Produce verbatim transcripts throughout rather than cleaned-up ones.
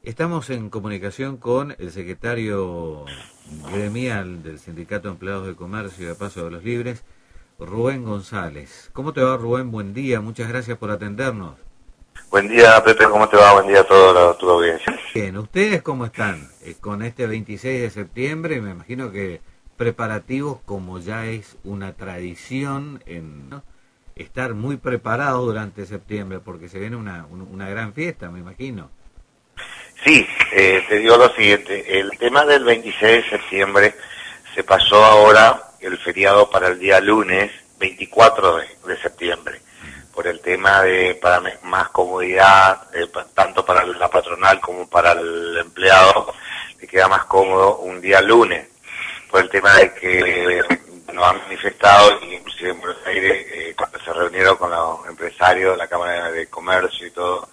Estamos en comunicación con el secretario gremial del Sindicato de Empleados de Comercio de Paso de los Libres, Rubén González. ¿Cómo te va, Rubén? Buen día, muchas gracias por atendernos. Buen día, Pepe, ¿cómo te va? Buen día a toda tu audiencia. Bien, ¿ustedes cómo están? Eh, con este veintiséis de septiembre, me imagino que preparativos, como ya es una tradición, en ¿no? estar muy preparados durante septiembre, porque se viene una, una gran fiesta, me imagino. Sí, eh, te digo lo siguiente, el tema del veintiséis de septiembre se pasó ahora el feriado para el día lunes veinticuatro de septiembre, por el tema de para más comodidad, eh, tanto para la patronal como para el empleado, le queda más cómodo un día lunes, por el tema de que nos han manifestado, inclusive en Buenos Aires, eh, cuando se reunieron con los empresarios de la Cámara de Comercio y todo,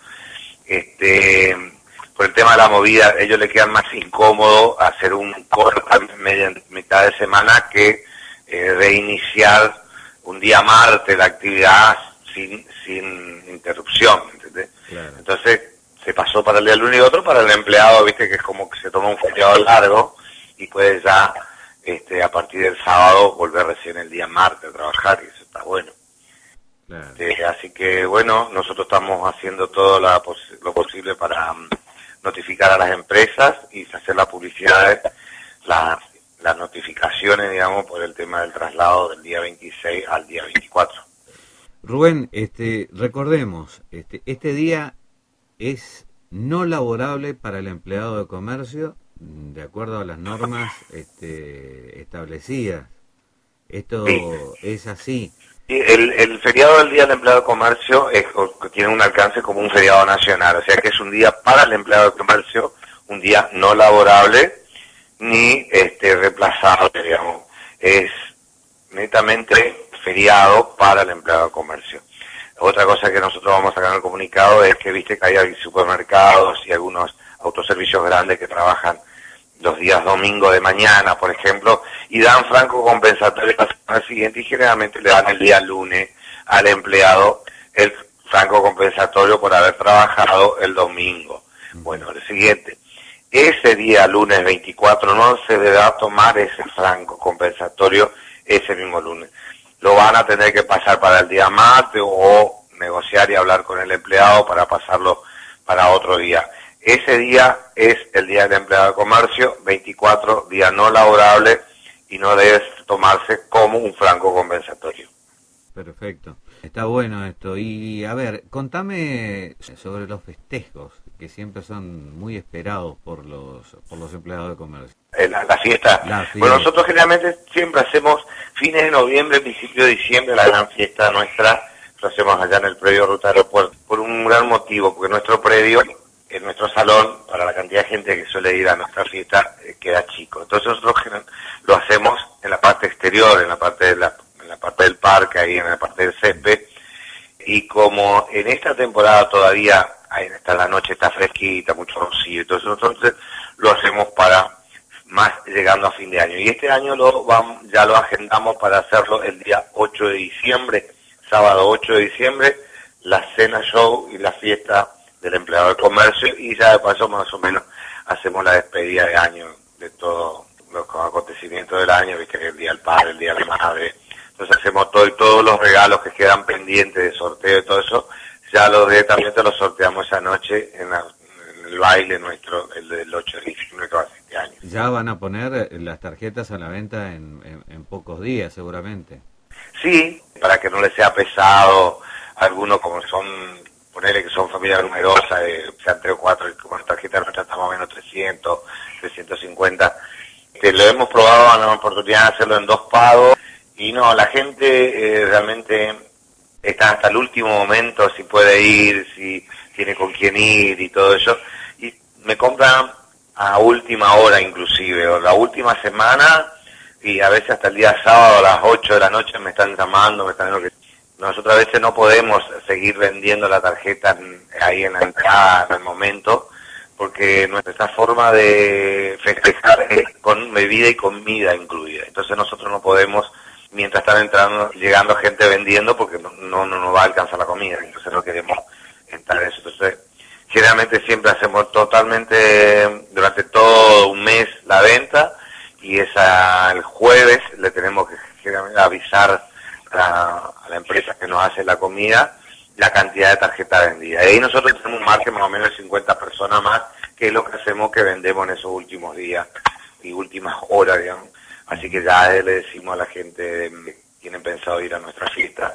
este... por el tema de la movida, ellos le quedan más incómodo hacer un corte a media mitad de semana que eh, reiniciar un día martes la actividad sin sin interrupción, ¿entendés? Claro. Entonces se pasó para el día lunes y otro para el empleado, viste que es como que se toma un feriado largo y puede ya este a partir del sábado volver recién el día martes a trabajar, y eso está bueno. Claro. Este, así que bueno, nosotros estamos haciendo todo la pos lo posible para um, notificar a las empresas y hacer la publicidad, la, las notificaciones, digamos, por el tema del traslado del día veintiséis al día veinticuatro. Rubén, este, recordemos, este, este día es no laborable para el empleado de comercio, de acuerdo a las normas este, establecidas. Esto sí. Es así. Sí, el, el feriado del Día del Empleado de Comercio es, tiene un alcance como un feriado nacional, o sea que es un día para el empleado de comercio, un día no laborable ni este reemplazable, digamos, es netamente feriado para el empleado de comercio. Otra cosa que nosotros vamos a sacar en el comunicado es que viste que hay supermercados y algunos autoservicios grandes que trabajan los días domingo de mañana, por ejemplo, y dan franco compensatorio la semana siguiente y generalmente le dan el día lunes al empleado el franco compensatorio por haber trabajado el domingo. Bueno, el siguiente, ese día lunes veinticuatro no se deberá tomar ese franco compensatorio ese mismo lunes. Lo van a tener que pasar para el día martes o negociar y hablar con el empleado para pasarlo para otro día. Ese día es el Día del Empleado de Comercio, veinticuatro, día no laborable, y no debe tomarse como un franco compensatorio. Perfecto. Está bueno esto. Y a ver, contame sobre los festejos, que siempre son muy esperados por los por los empleados de comercio. La, la, fiesta. la fiesta. Bueno, nosotros generalmente siempre hacemos fines de noviembre, principio de diciembre, la gran fiesta nuestra, lo hacemos allá en el predio Ruta Aeropuerto, por un gran motivo, porque nuestro predio, en nuestro salón, para la cantidad de gente que suele ir a nuestra fiesta, eh, queda chico. Entonces nosotros lo hacemos en la parte exterior, en la parte de la, en la parte del parque, ahí en la parte del césped. Y como en esta temporada todavía, ahí está la noche, está fresquita, mucho rocío, entonces nosotros lo hacemos para más llegando a fin de año. Y este año lo vamos, ya lo agendamos para hacerlo el día ocho de diciembre, sábado ocho de diciembre, la cena show y la fiesta del empleado de comercio, y ya de paso más o menos hacemos la despedida de año de todos los acontecimientos del año, viste que el día del padre, el día de la madre, entonces hacemos todo y todos los regalos que quedan pendientes de sorteo y todo eso, ya los directamente los sorteamos esa noche en, la, en el baile nuestro, el del ocho de diciembre que va a ser este año. Ya van a poner las tarjetas a la venta en, en, en pocos días seguramente. Sí, para que no les sea pesado, algunos como son, ponerle que son familias numerosas, eh, sean tres o cuatro, con tarjetas nuestras está más o menos trescientos, trescientos cincuenta. Eh, lo hemos probado en la oportunidad de hacerlo en dos pagos, y no, la gente eh, realmente está hasta el último momento, si puede ir, si tiene con quién ir y todo eso, y me compran a última hora inclusive, o la última semana, y a veces hasta el día sábado a las ocho de la noche me están llamando, me están diciendo que nosotros a veces no podemos seguir vendiendo la tarjeta ahí en la entrada en el momento, porque nuestra forma de festejar es con bebida y comida incluida. Entonces nosotros no podemos, mientras están entrando, llegando gente vendiendo, porque no no, no nos va a alcanzar la comida. Entonces no queremos entrar en eso. Entonces generalmente siempre hacemos totalmente, durante todo un mes, la venta, y esa, el jueves le tenemos que generalmente avisar a la, a la empresa que nos hace la comida la cantidad de tarjetas vendidas. Y ahí nosotros tenemos un margen más o menos de cincuenta personas más, que es lo que hacemos, que vendemos en esos últimos días y últimas horas, digamos. Así que ya le decimos a la gente que tienen pensado ir a nuestra fiesta,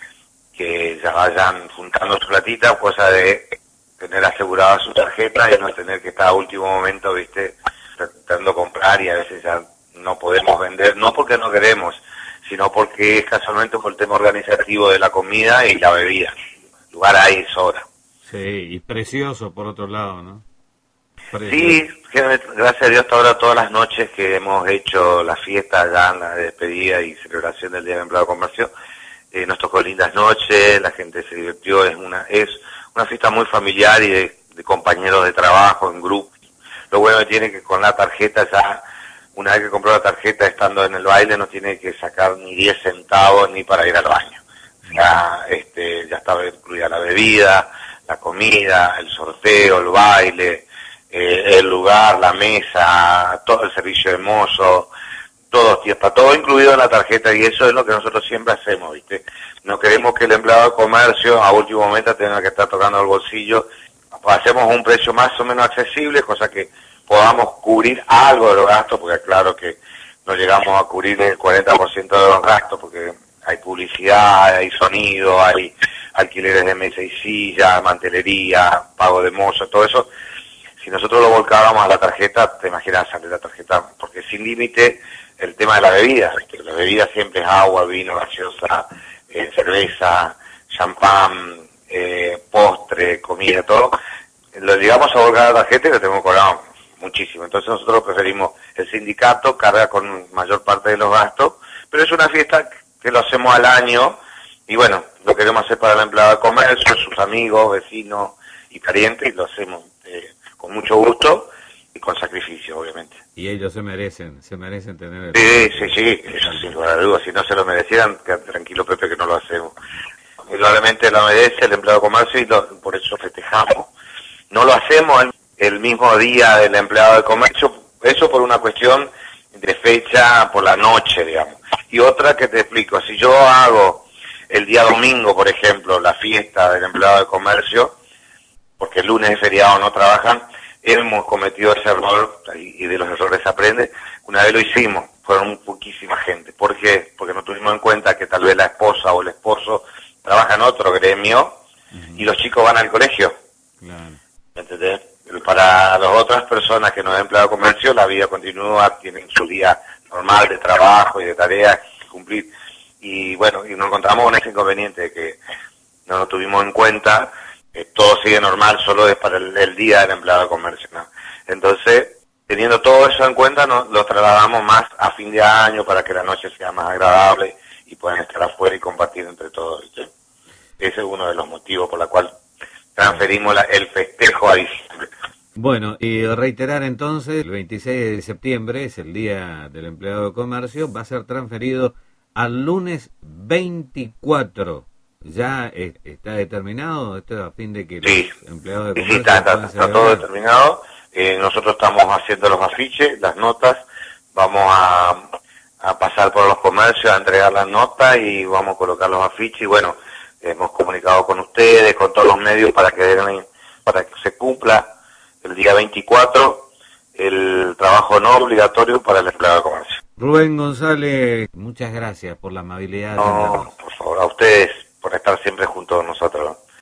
que ya vayan juntando su platita, cosa de tener asegurada su tarjeta y no tener que estar a último momento, viste, tratando de comprar, y a veces ya no podemos vender, no porque no queremos, sino porque es casualmente por el tema organizativo de la comida y la bebida. Lugar hay sobra. Sí, y precioso por otro lado, ¿no? Precioso. Sí, gracias a Dios hasta ahora todas las noches que hemos hecho la fiesta ya, la despedida y celebración del Día del Empleado de Comercio, eh, nos tocó lindas noches, la gente se divirtió, es una es una fiesta muy familiar y de, de compañeros de trabajo, en grupo. Lo bueno que tiene que con la tarjeta ya, una vez que compró la tarjeta estando en el baile, no tiene que sacar ni diez centavos ni para ir al baño. Ya, este, ya estaba incluida la bebida, la comida, el sorteo, el baile, eh, el lugar, la mesa, todo el servicio de mozo, todo, está todo incluido en la tarjeta, y eso es lo que nosotros siempre hacemos, ¿viste? No queremos que el empleado de comercio a último momento tenga que estar tocando el bolsillo. Hacemos un precio más o menos accesible, cosa que podamos cubrir algo de los gastos, porque claro que no llegamos a cubrir el cuarenta por ciento de los gastos, porque hay publicidad, hay sonido, hay alquileres de mesa y silla, mantelería, pago de mozo, todo eso. Si nosotros lo volcábamos a la tarjeta, te imaginas, sale la tarjeta, porque sin límite el tema de la bebida, ¿viste? La bebida siempre es agua, vino, gaseosa, eh, cerveza, champán, eh, postre, comida, todo. Lo llegamos a volcar a la tarjeta y lo tenemos cobrado muchísimo. Entonces nosotros preferimos, el sindicato carga con mayor parte de los gastos, pero es una fiesta que lo hacemos al año, y bueno, lo queremos hacer para el empleado de comercio, sus amigos, vecinos y parientes, y lo hacemos eh, con mucho gusto y con sacrificio, obviamente. Y ellos se merecen, se merecen tener... El... Sí, sí, sí, eso sin lugar a dudas. Si no se lo merecieran, quédate tranquilo, Pepe, que no lo hacemos. Indudablemente lo merece el empleado de comercio y lo, por eso festejamos. No lo hacemos el, el mismo día del empleado de comercio, eso por una cuestión de fecha, por la noche, digamos. Y otra que te explico, si yo hago el día domingo, por ejemplo, la fiesta del empleado de comercio, porque el lunes es feriado, no trabajan, hemos cometido ese error, y de los errores se aprende. Una vez lo hicimos, fueron poquísima gente. ¿Por qué? Porque no tuvimos en cuenta que tal vez la esposa o el esposo trabaja en otro gremio, uh-huh, y los chicos van al colegio. Claro. ¿Entendés? Para las otras personas que no han empleado comercio, la vida continúa, tienen su día normal de trabajo y de tareas que cumplir. Y bueno, y nos encontramos con ese inconveniente de que no lo tuvimos en cuenta, eh, todo sigue normal, solo es para el, el día del empleado de comercio, ¿no? Entonces, teniendo todo eso en cuenta, nos lo trasladamos más a fin de año para que la noche sea más agradable y puedan estar afuera y compartir entre todos, ¿sí? Ese es uno de los motivos por los cuales transferimos la, el festejo a diciembre. Bueno, y reiterar entonces, el veintiséis de septiembre es el Día del Empleado de Comercio, va a ser transferido al lunes veinticuatro. ¿Ya eh, está determinado esto a fin de que sí, los empleados de comercio... Sí, está, está, está todo determinado. Eh, nosotros estamos haciendo los afiches, las notas, vamos a, a pasar por los comercios a entregar las notas y vamos a colocar los afiches y bueno, hemos comunicado con ustedes, con todos los medios para que den, para que se cumpla el día veinticuatro el trabajo no obligatorio para el empleado de comercio. Rubén González, muchas gracias por la amabilidad. No, por favor, a ustedes por estar siempre junto a nosotros.